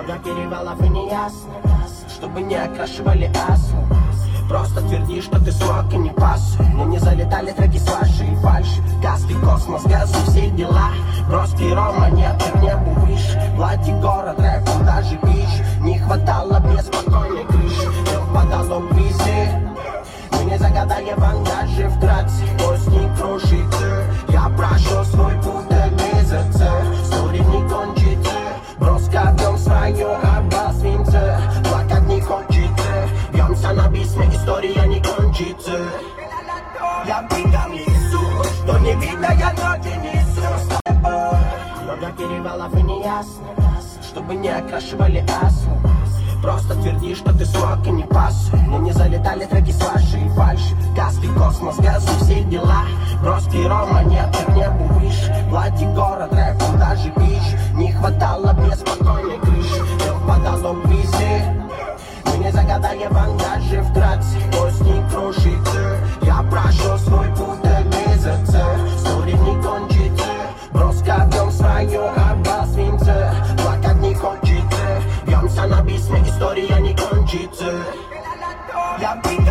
Много перевалов и неясно, чтобы не окрашивали асфальт. Просто тверди, что ты смог и не пас. Но не залетали треки с вашей фальши. Газ и космос, газ и все дела. Броски Рома, нет, к небу выше. Влади город, рэпом даже бич. Не хватало беспокойной крыши. Не впадало в визи. Мы не загадали вангажи вкратце. Пусть не крушится. Я прошел свой путь до месяца. История не кончится. Броско объем свое обосвинца. Плакать не хочется. Бьемся на бисме, история не кончится. Я бегом несу, что не видно, я ноги несу. Много перевалов и неясно, чтобы не окрашивали асфальт. Просто тверди, что ты смог и не пас. Но не залетали треки с вашей фальши. Газ и космос, газ и все дела. Броски Рома, нет, к небу выше. Влади город, рэпом даже бич. Не хватало беспокойной крыши. Не впадало в визи. Мы не загадали вангажи вкратце. Пусть не крушится. Я прошел свой путь до месяца. История не кончится. Броско объем свое обосвинца. Плакать не хочется. Бьемся на бисме, история не кончится. Я